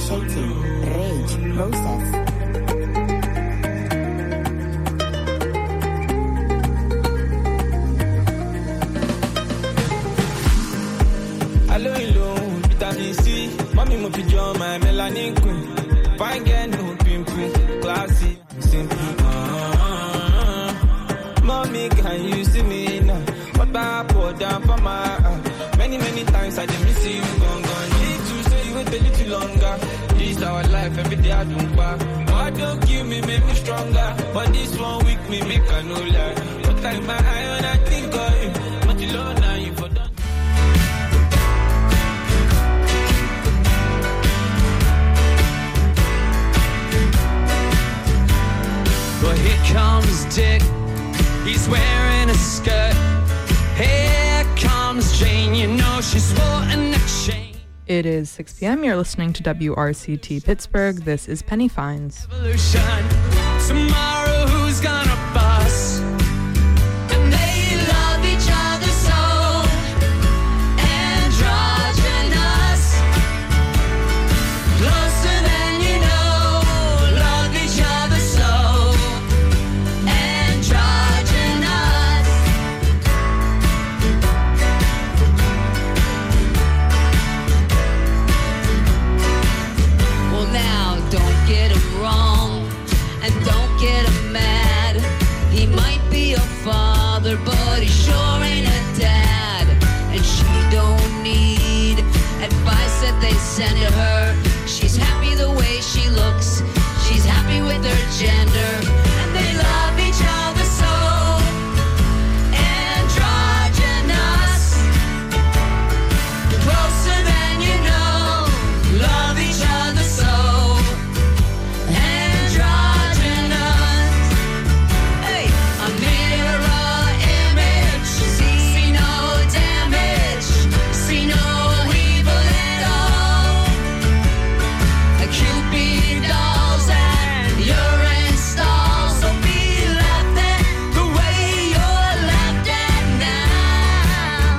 Shaking, Rage, Process. Hello, vitamin C. Mommy, mo pigeon, my melanin queen. Fine girl, no pimple. Classy, simple. Mommy, can you see me now? What I pour down for my many times I didn't miss you. Gone. Need to say you wait a little longer. This our life, every day I don't back. God don't give me, make me stronger. But this one week me, make I no lie. But like my eye when I think of you. But you know now you for done. Well, here comes Dick. He's wearing a skirt. Here comes Jane. You know she's sporting a chain. It is 6 p.m. You're listening to WRCT Pittsburgh. This is Penny Fines. Evolution. Tomorrow, who's gonna bust? And they love each other so. Androgynous. Closer than you know. Love each other so. Androgynous. Well, now, don't get him wrong. And don't get him mad. He might be a father, but he sure ain't a dad. And she don't need advice that they send to her. She's happy the way she looks. She's happy with her gender. And they love each other so. Androgynous. Closer than you know. Love each other so. Androgynous. Hey, a mirror image. See no damage. See no evil at all. A Cupid dolls and urine stalls. So be left at the way you're left at now.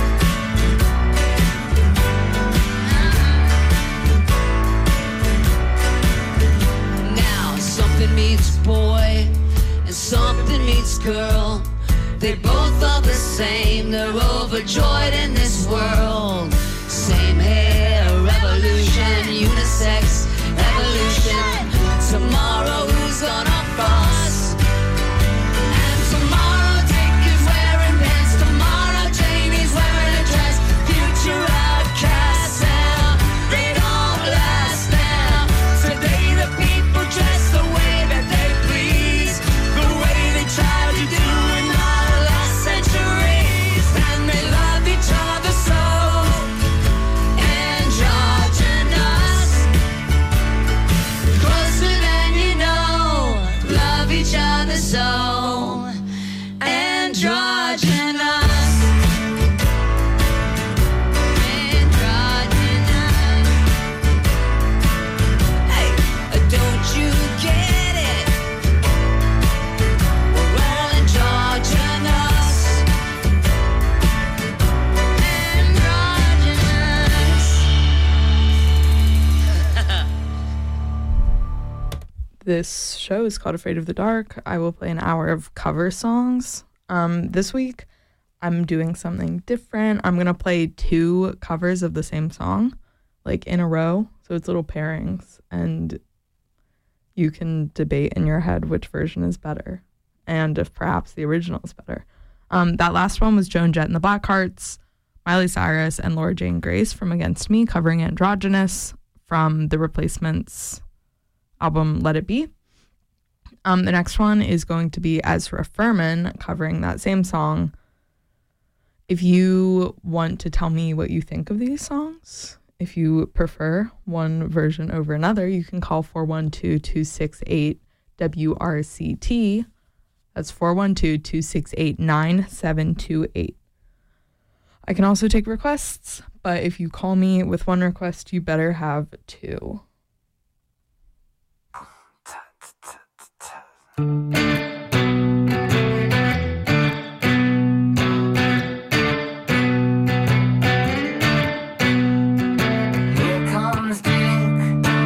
Now something meets boy and something meets girl. They both are the same. They're overjoyed in this world. Same hair, revolution, unisex, evolution. Tomorrow, who's gonna boss? And tomorrow, Dick is wearing pants. Tomorrow, Jamie's wearing a dress. Future outcasts now, they don't last now. Today, the people dress the way that they please, the way they tried to do in our last centuries. And they love each other so. Androgynous. Closer than you know. Love each other so. Androgynous. Androgynous. Hey, don't you get it? We're all androgynous. Androgynous. This show is called Afraid of the Dark. I will play an hour of cover songs. This week, I'm doing something different. I'm going to play 2 covers of the same song, like in a row. So it's little pairings, and you can debate in your head which version is better, and if perhaps the original is better. That last one was Joan Jett and the Blackhearts, Miley Cyrus, and Laura Jane Grace from Against Me covering Androgynous from The Replacements album Let It Be. The next one is going to be Ezra Furman covering that same song. If you want to tell me what you think of these songs, if you prefer one version over another, you can call 412-268-WRCT. That's 412-268-9728. I can also take requests, but if you call me with one request, you better have 2. Here comes Dick.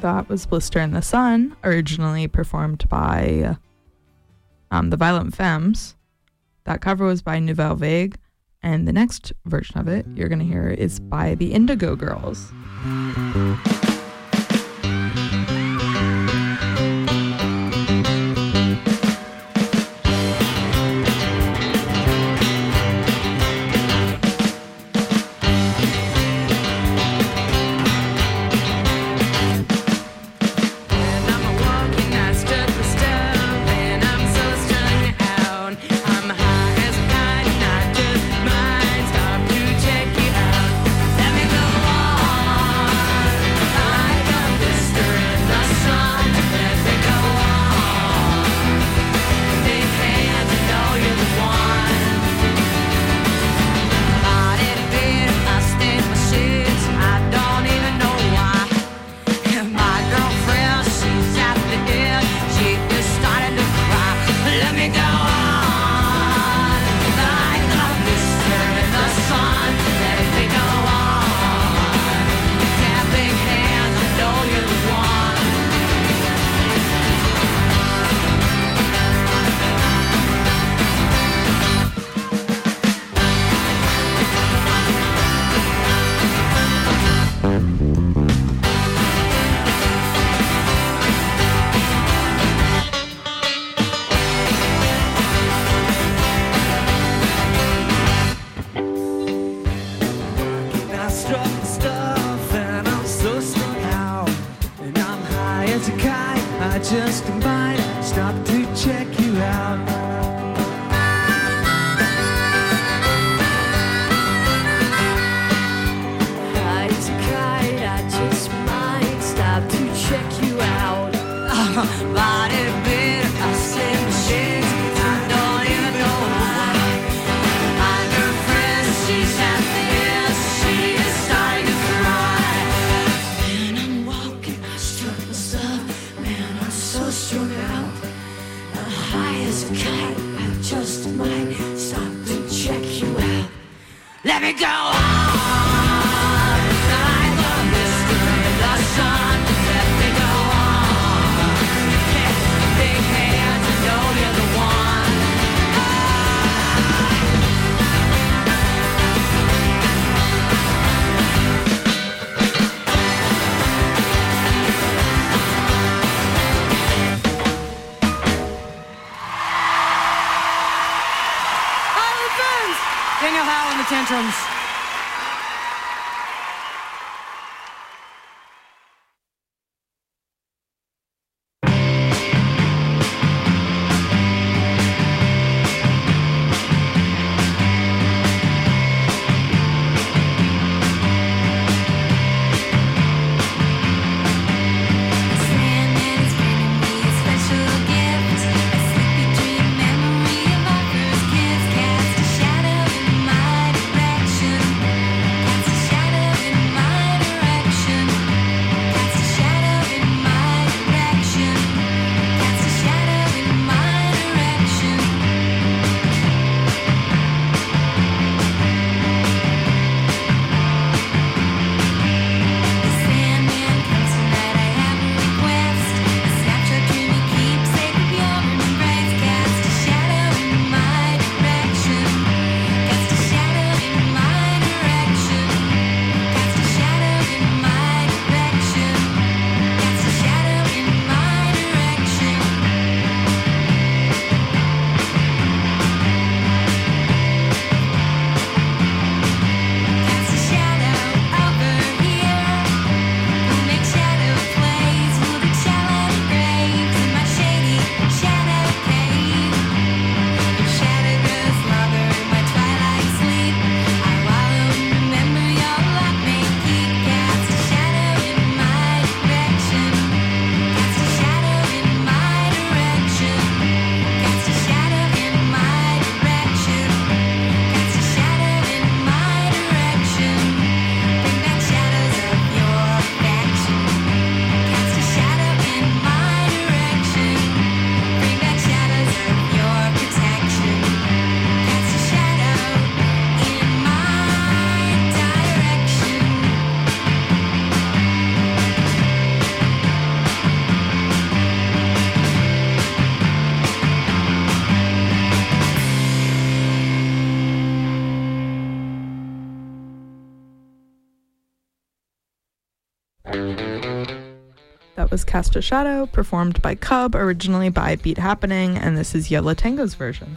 that was Blister in the Sun, originally performed by the Violent Femmes. That cover was by Nouvelle Vague, and the next version of it you're going to hear is by the Indigo Girls. Daniel Howe and the Tantrums. Memory of our first kiss cast a shadow in my direction. That was Cast a Shadow, performed by Cub, originally by Beat Happening, and this is Yo La Tengo's version.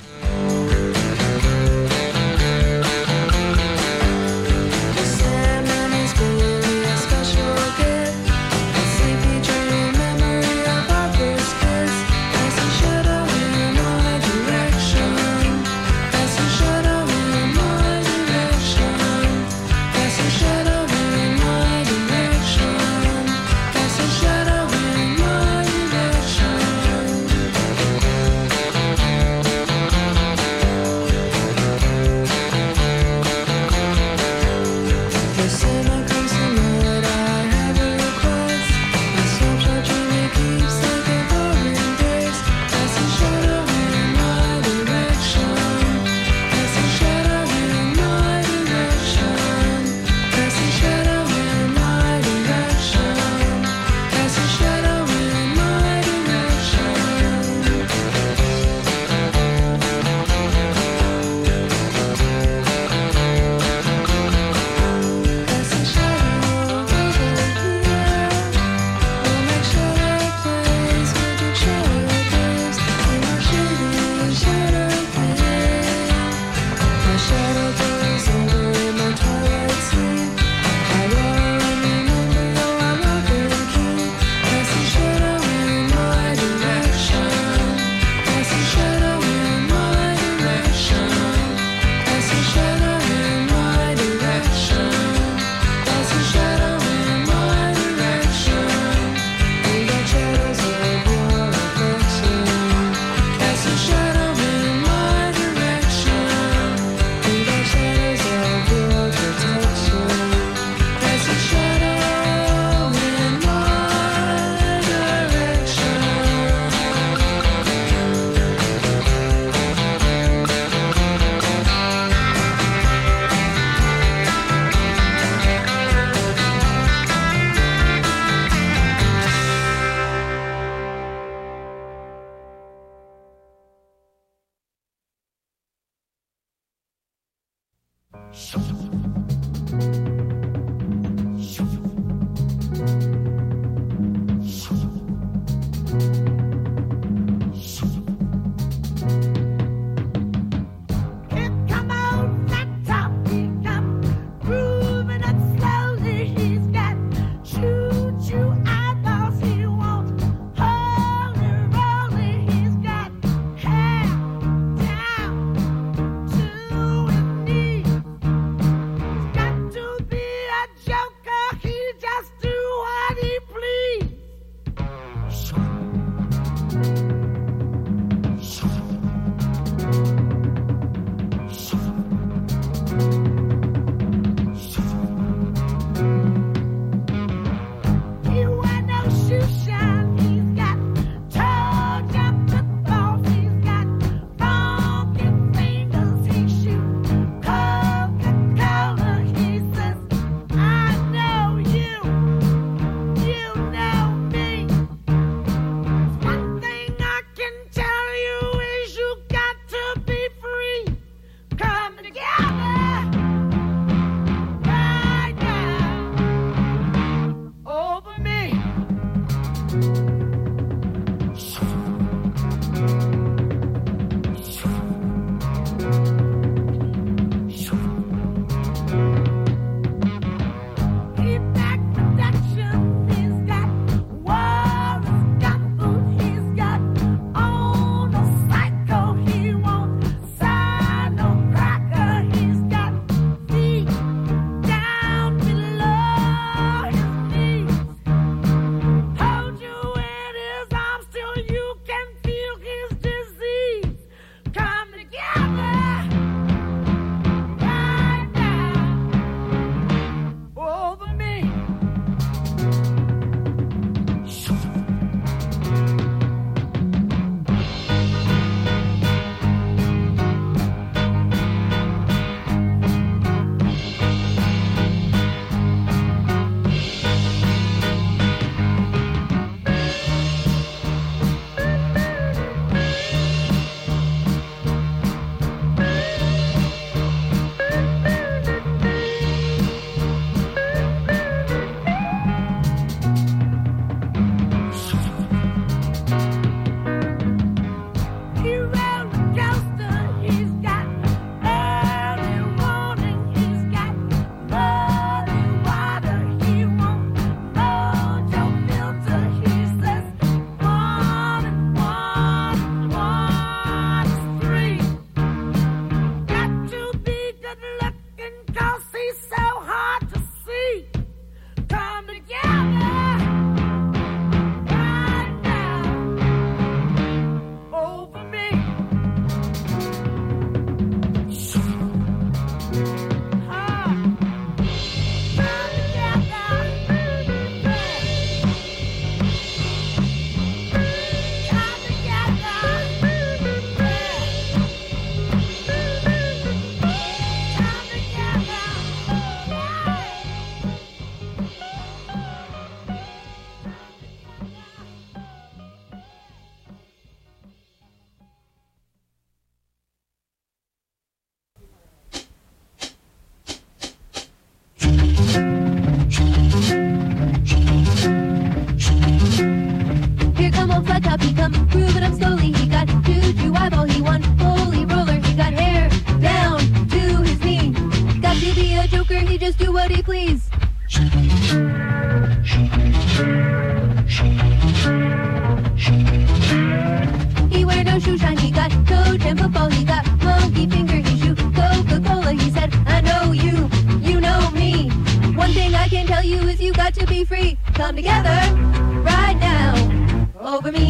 tell you is you got to be free. Come together right now over me.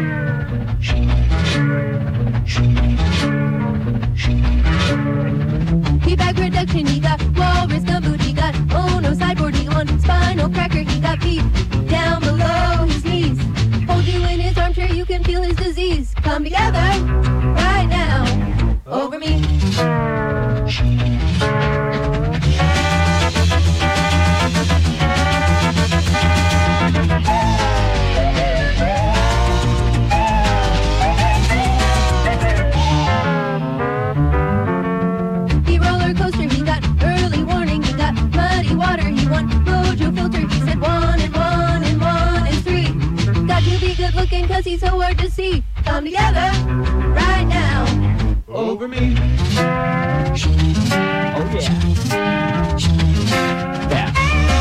Feedback reduction, he got walrus gumboot, he got oh no sideboard, he on spinal cracker, he got feet down below his knees. Hold you in his armchair, you can feel his disease. Come together right now over me. He roller coaster, he got early warning, he got muddy water, he won mojo filter, he said 1 and 1 and 1 and 3. Got to be good looking cause he's so hard to see. Come together right now over me. Oh yeah. Yeah.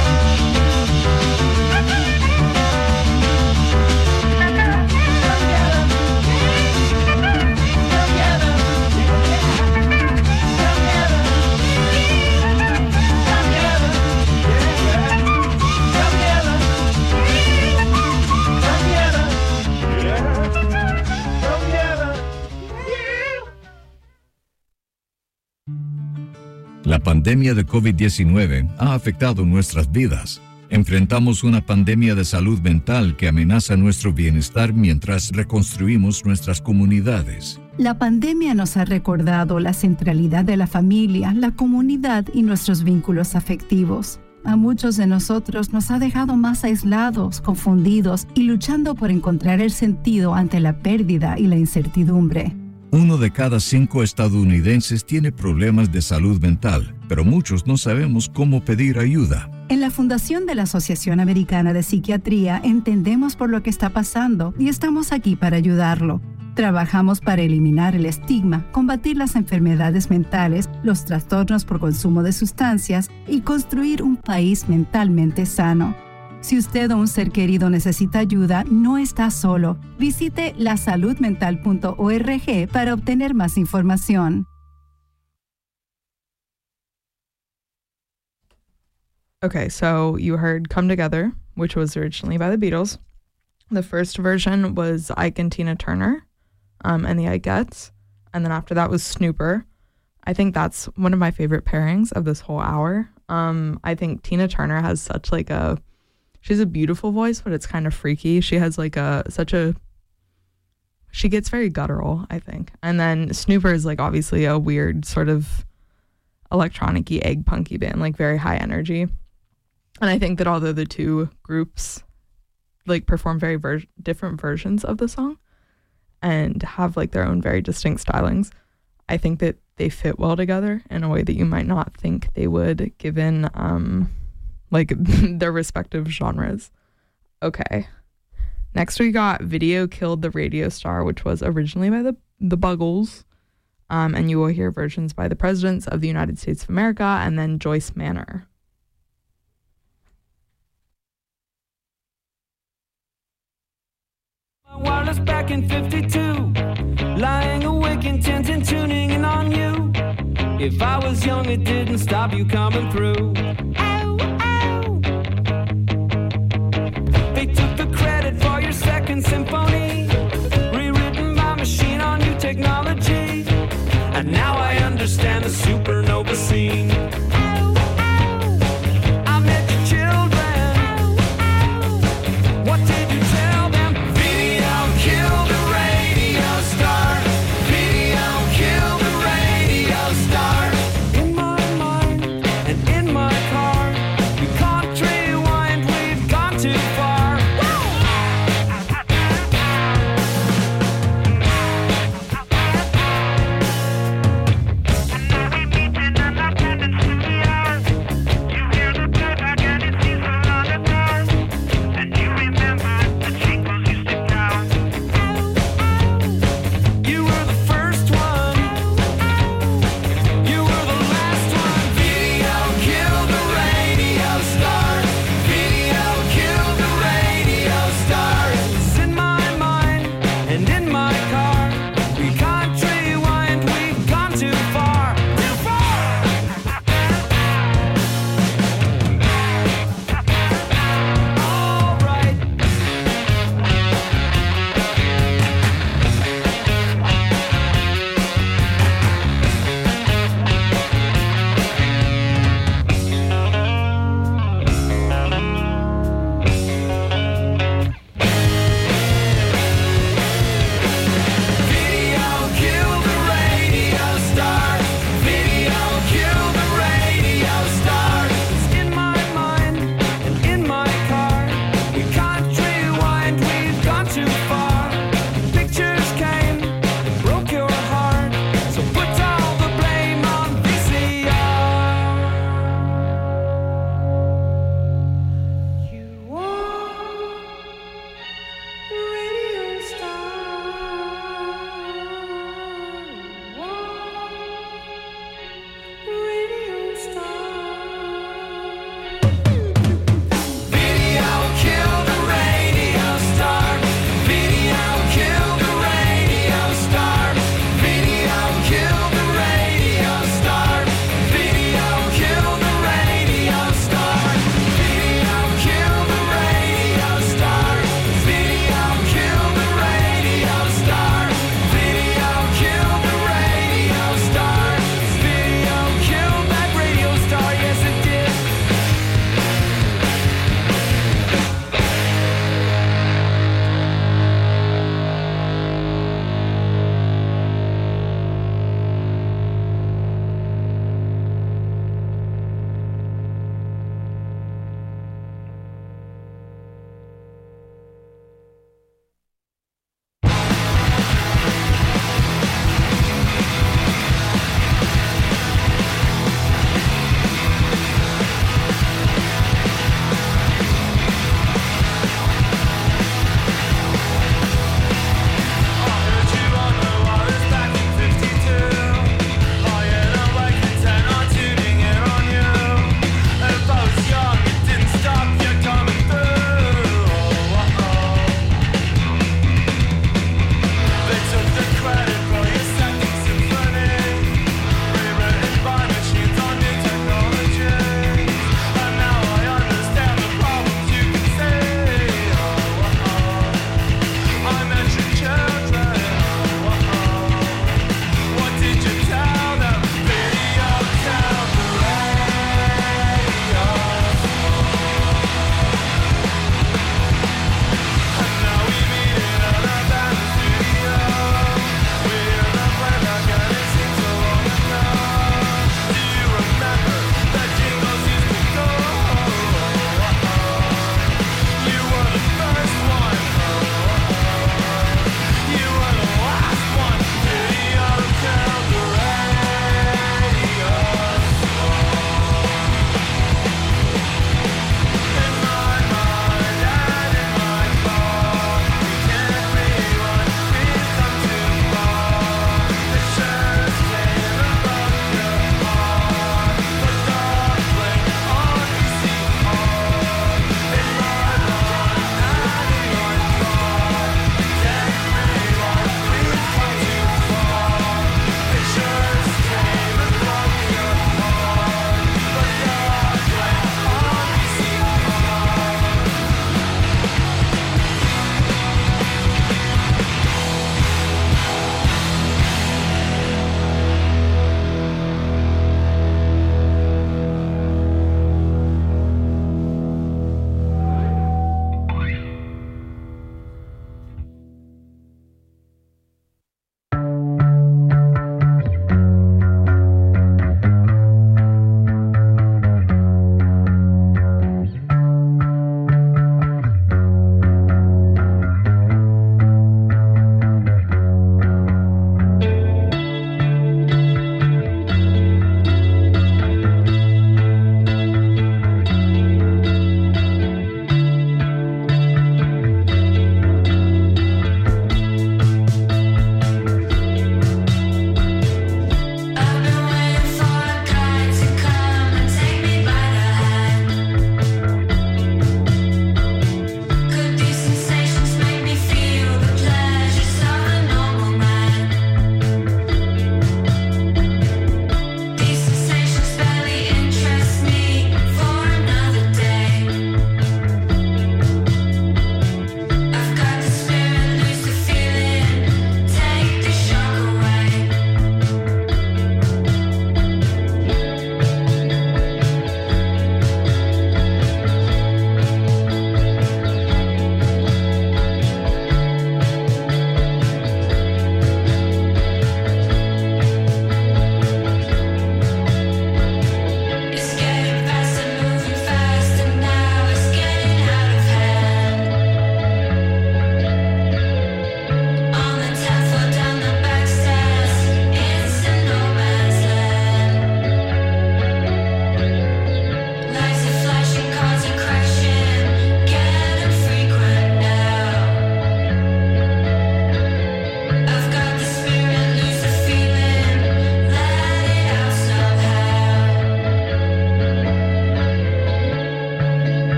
La pandemia de COVID-19 ha afectado nuestras vidas. Enfrentamos una pandemia de salud mental que amenaza nuestro bienestar mientras reconstruimos nuestras comunidades. La pandemia nos ha recordado la centralidad de la familia, la comunidad y nuestros vínculos afectivos. A muchos de nosotros nos ha dejado más aislados, confundidos y luchando por encontrar el sentido ante la pérdida y la incertidumbre. 1 de cada 5 estadounidenses tiene problemas de salud mental, pero muchos no sabemos cómo pedir ayuda. En la Fundación de la Asociación Americana de Psiquiatría entendemos por lo que está pasando y estamos aquí para ayudarlo. Trabajamos para eliminar el estigma, combatir las enfermedades mentales, los trastornos por consumo de sustancias y construir un país mentalmente sano. Si usted o un ser querido necesita ayuda, no está solo. Visite lasaludmental.org para obtener más información. Okay, so you heard Come Together, which was originally by the Beatles. The first version was Ike and Tina Turner, and the Ikettes. And then after that was Snooper. I think that's one of my favorite pairings of this whole hour. I think Tina Turner has such like a... She's a beautiful voice, but it's kind of freaky. She has like she gets very guttural, I think. And then Snooper is like obviously a weird sort of electronic-y egg punky band, like very high energy. And I think that although the two groups like perform very different versions of the song and have like their own very distinct stylings, I think that they fit well together in a way that you might not think they would, given like their respective genres. Okay. Next we got Video Killed the Radio Star, which was originally by the Buggles. And you will hear versions by the Presidents of the United States of America and then Joyce Manor. Wireless back in 52, lying awake intent and tuning in on you. If I was young, it didn't stop you coming through. Ow, ow. They took the credit for your second symphony, rewritten by machine on new technology. And now I understand the supernova scene. Ow, ow. I met your children. Ow, ow. What did you tell them? Video killed the radio star. Video killed the radio star. In my mind and in my car.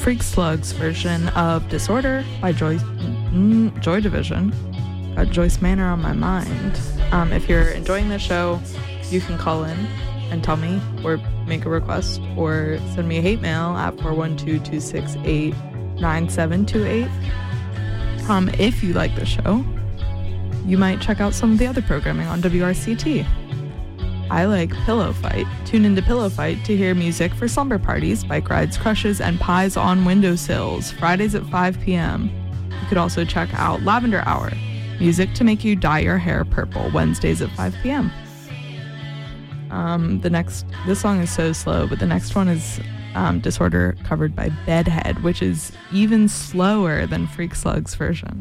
Freak Slug's version of Disorder by Joy Division. Got Joyce Manor on my mind. If you're enjoying the show, you can call in and tell me, or make a request, or send me a hate mail at 412-268-9728. If you like the show, you might check out some of the other programming on WRCT. I like Pillow Fight. Tune into Pillow Fight to hear music for slumber parties, bike rides, crushes, and pies on windowsills, Fridays at 5 p.m. You could also check out Lavender Hour, music to make you dye your hair purple, Wednesdays at 5 p.m. This song is so slow, but the next one is Disorder covered by Bedhead, which is even slower than Freak Slug's version.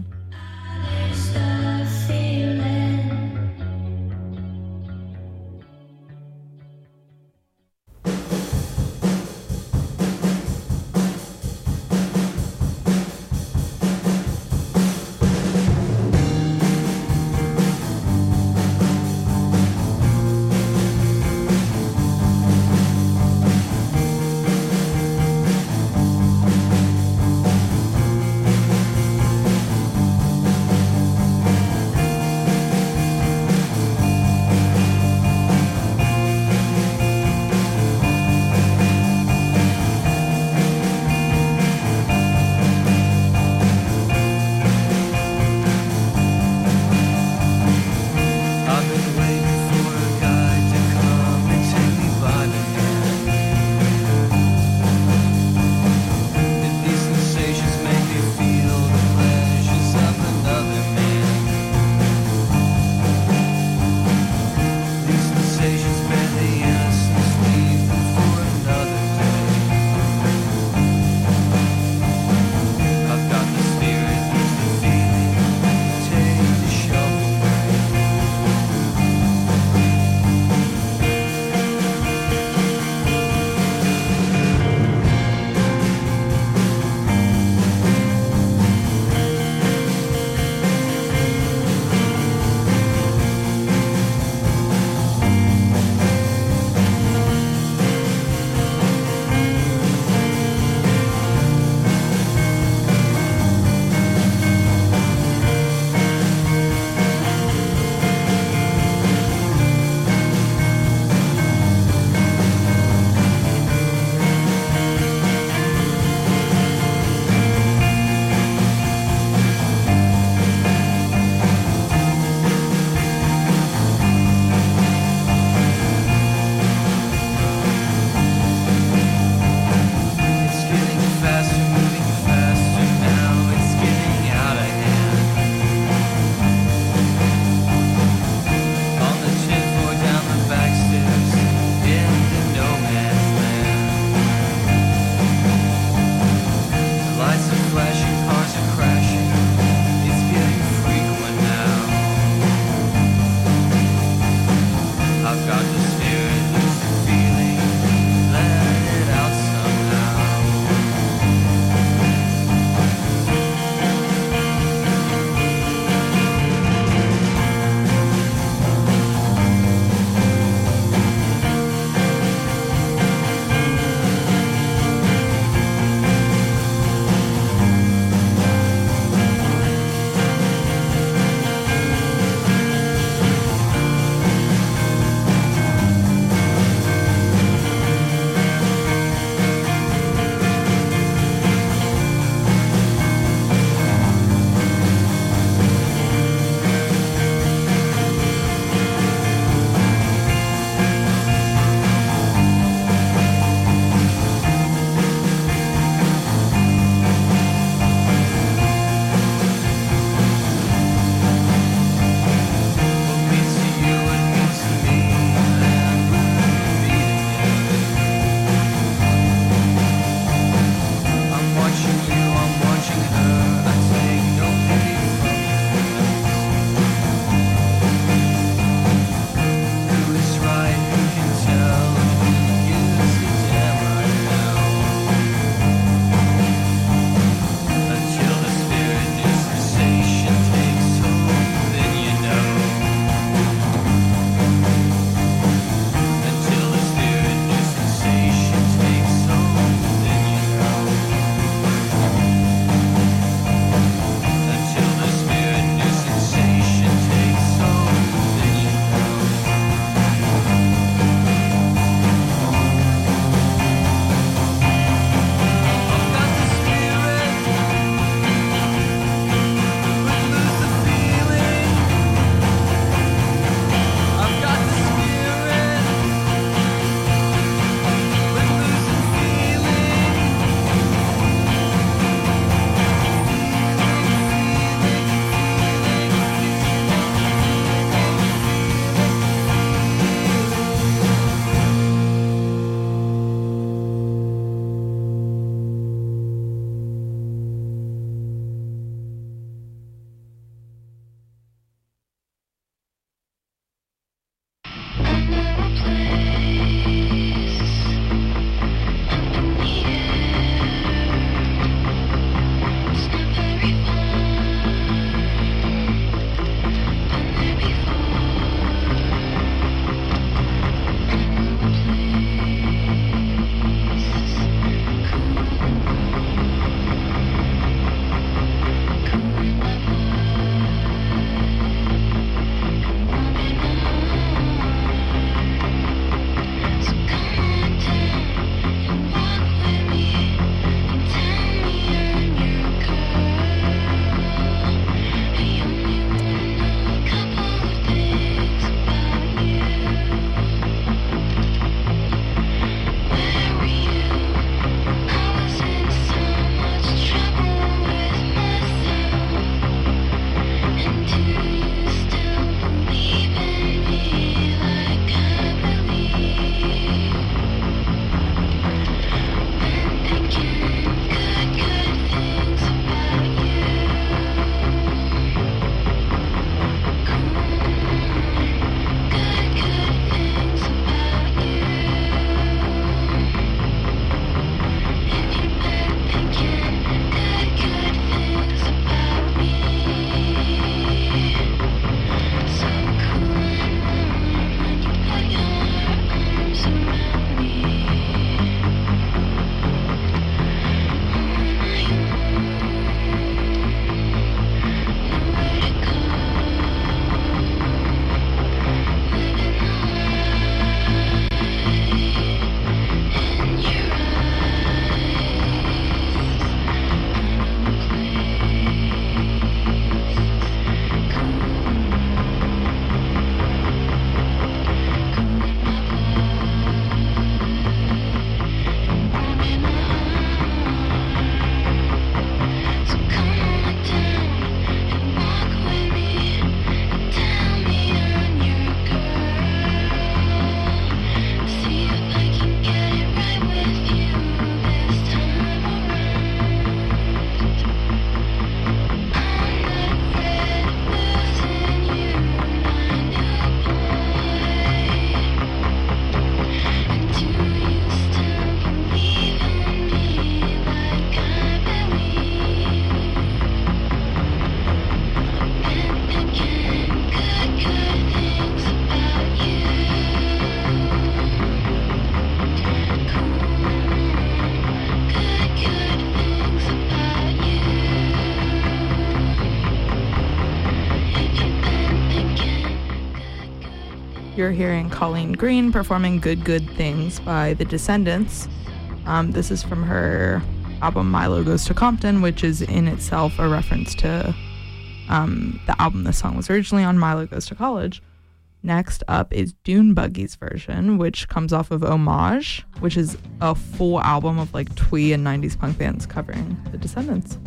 you're hearing Colleen Green performing Good Good Things by The Descendants. This is from her album Milo Goes to Compton, which is in itself a reference to the album this song was originally on, Milo Goes to College. Next up is Dune Buggy's version, which comes off of Homage, which is a full album of like twee and 90s punk bands covering The Descendants.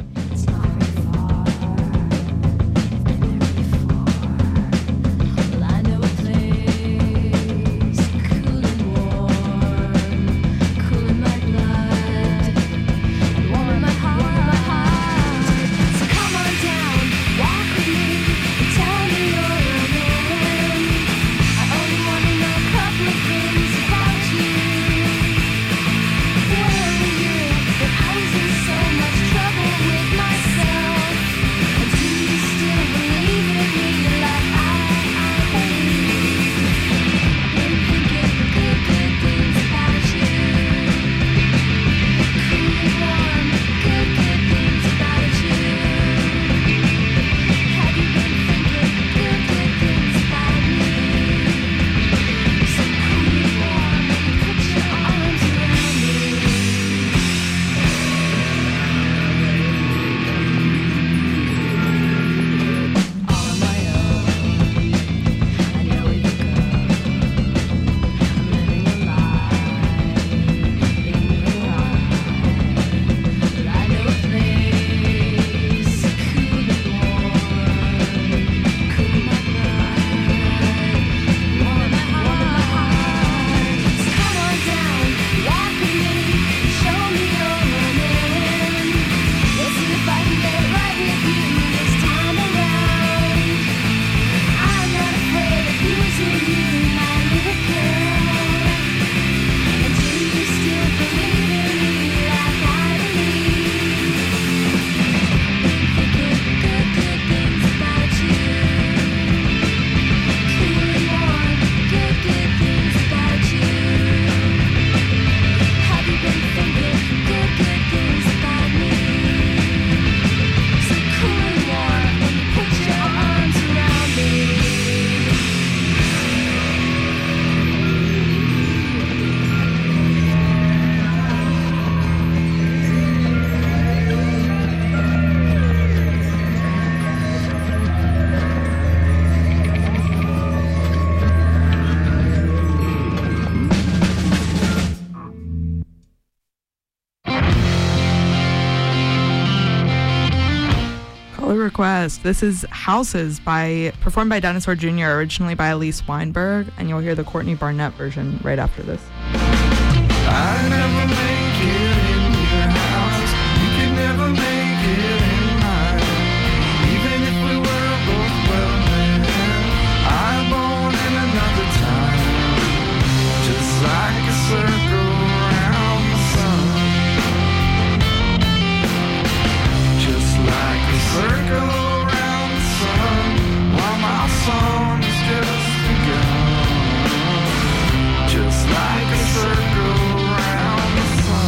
Request. This is Houses performed by Dinosaur Jr., originally by Elise Weinberg, and you'll hear the Courtney Barnett version right after this. I never make it in your house. You can never make it in mine. Even if we were both well men, I'm born in another time. Just like a circle around the sun. Just like a circle around the sun. While my song is just begun. Just like a circle around the sun.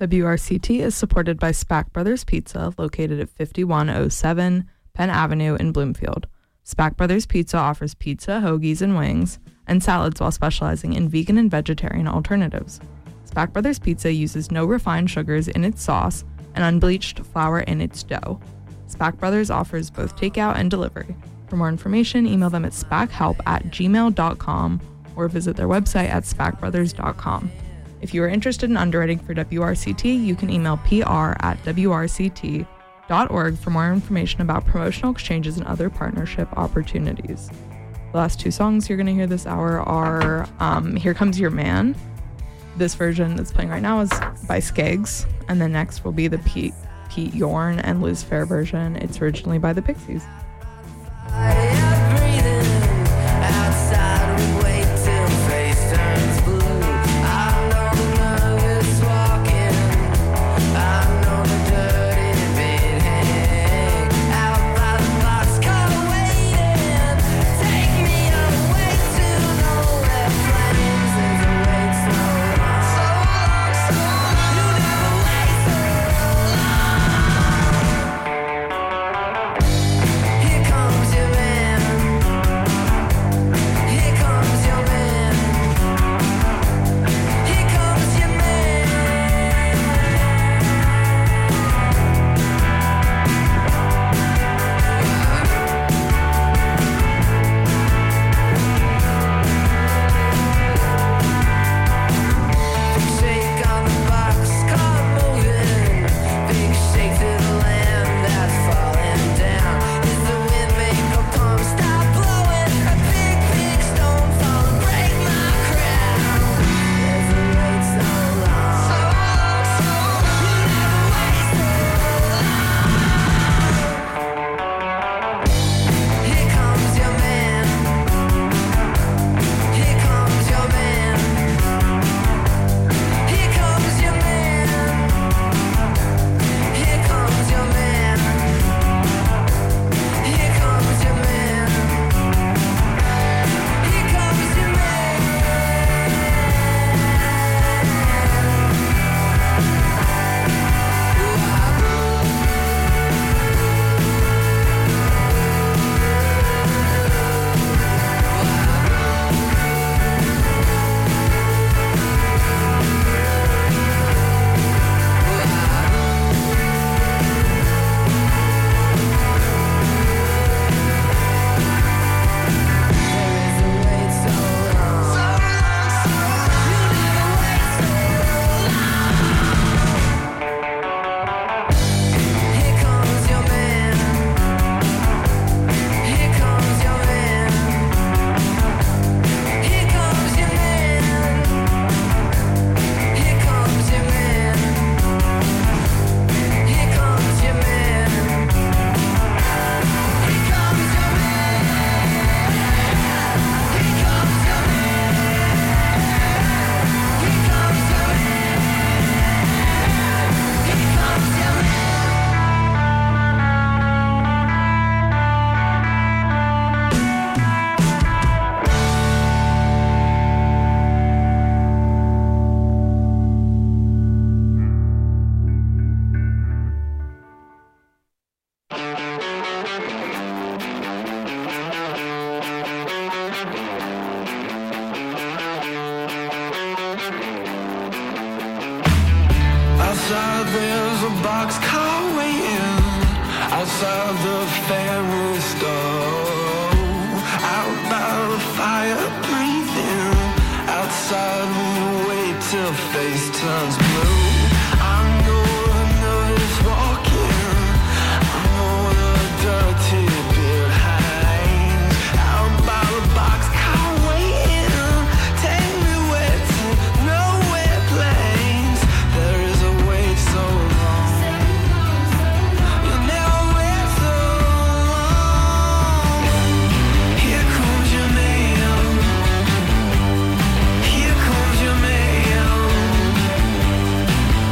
WRCT is supported by Spack Brothers Pizza, located at 5107 Penn Avenue in Bloomfield. Spack Brothers Pizza offers pizza, hoagies, and wings, and salads while specializing in vegan and vegetarian alternatives. Spack Brothers Pizza uses no refined sugars in its sauce and unbleached flour in its dough. Spack Brothers offers both takeout and delivery. For more information, email them at spackhelp@gmail.com or visit their website at spackbrothers.com. If you are interested in underwriting for WRCT, you can email pr@wrct.org for more information about promotional exchanges and other partnership opportunities. The last two songs you're going to hear this hour are Here Comes Your Man. This version that's playing right now is by Skeggs, and then next will be the Pete Yorn and Liz Phair version. It's originally by the Pixies. Outside there's a boxcar waiting outside the family store. Out by the fire breathing. Outside we wait till face turns blue. I know another's walking. I know the dirty beard hangs out by the boxcar waiting. Take me where to nowhere plains. There is a wait so long. You never wait so long. Here comes your man. Here comes your man.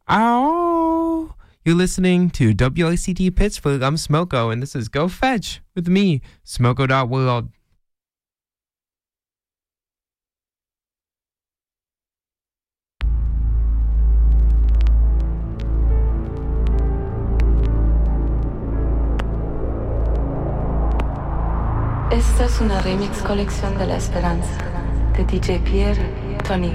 Ow! You're listening to WLCT Pittsburgh. I'm Smoko, and this is Go Fetch with me, Smoko.world. Esta es una remix colección de la esperanza de DJ Pierre, Tony